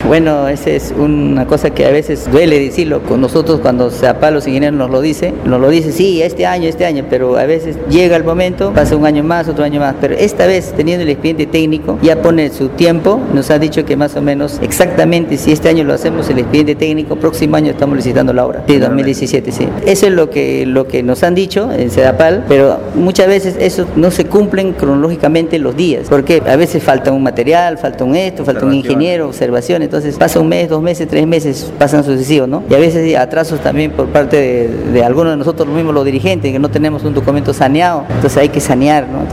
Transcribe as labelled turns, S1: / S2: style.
S1: Bueno, esa es una cosa que a veces duele decirlo. Con nosotros cuando SEDAPAL, los ingenieros nos lo dice sí, este año, pero a veces llega el momento, pasa un año más, otro año más, pero esta vez teniendo el expediente técnico, ya pone su tiempo, nos ha dicho que más o menos exactamente si este año lo hacemos el expediente técnico, próximo año estamos licitando la obra. Sí, 2017, sí. Eso es lo que nos han dicho en SEDAPAL, pero muchas veces eso no se cumplen cronológicamente los días, porque a veces falta un material, falta un ingeniero, observación, entonces pasa un mes, 2 meses, 3 meses, pasan sucesivos, ¿no? Y a veces hay atrasos también por parte de algunos de nosotros mismos, los dirigentes, que no tenemos un documento saneado, entonces hay que sanear, ¿no?